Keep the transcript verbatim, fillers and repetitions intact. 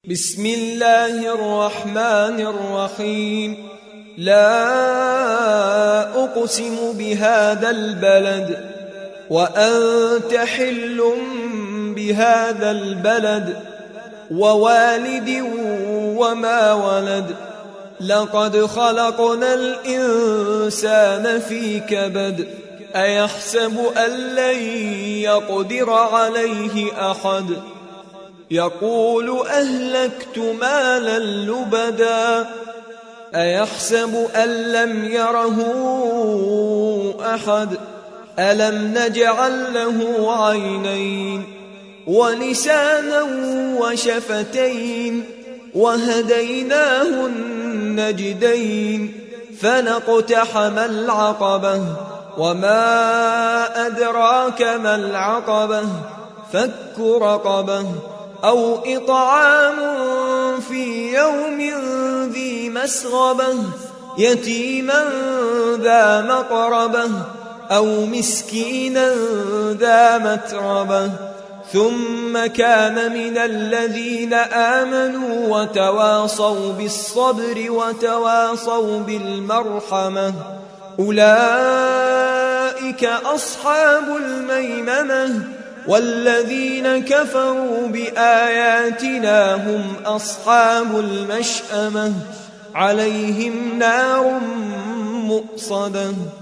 بسم الله الرحمن الرحيم. لا أقسم بهذا البلد وأنت حل بهذا البلد ووالد وما ولد. لقد خلقنا الإنسان في كبد. أيحسب أن لن يقدر عليه أحد. يقول أهلكت مالا لبدا. أيحسب أن لم يره أحد. ألم نجعل له عينين ولسانا وشفتين وهديناه النجدين فلاقتحم العقبة وما أدراك ما العقبة فك رقبة أو إطعام في يوم ذي مسغبة يتيما ذا مقربة أو مسكينا ذا متربة ثم كان من الذين آمنوا وتواصوا بالصبر وتواصوا بالمرحمة أولئك أصحاب الميمنة والذين كفروا بآياتنا هم أصحاب المشأمة عليهم نار مؤصدة.